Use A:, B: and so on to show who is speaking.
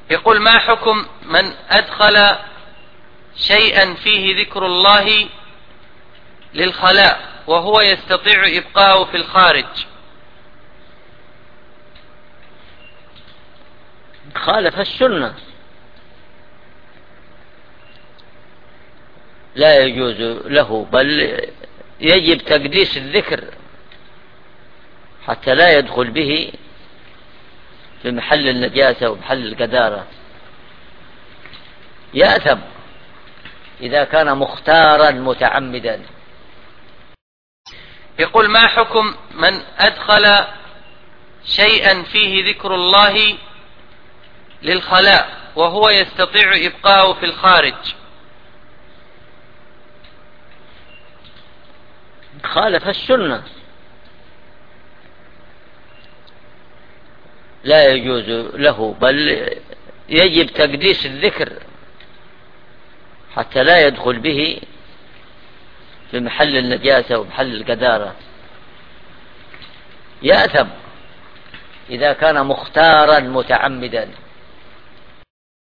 A: يقول: ما حكم من أدخل شيئا فيه ذكر الله للخلاء وهو يستطيع إبقاءه في الخارج؟
B: خالف السنة، لا يجوز له، بل يجب تقديس الذكر حتى لا يدخل به في محل النجاسة ومحل القذارة. يأثم إذا كان مختارا متعمدا.
A: يقول: ما حكم من أدخل شيئا فيه ذكر الله للخلاء وهو يستطيع إبقاءه في الخارج؟
B: خالف السنة، لا يجوز له، بل يجب تقديس الذكر حتى لا يدخل به في محل النجاسة ومحل القذارة. يأثم إذا كان مختارا متعمدا.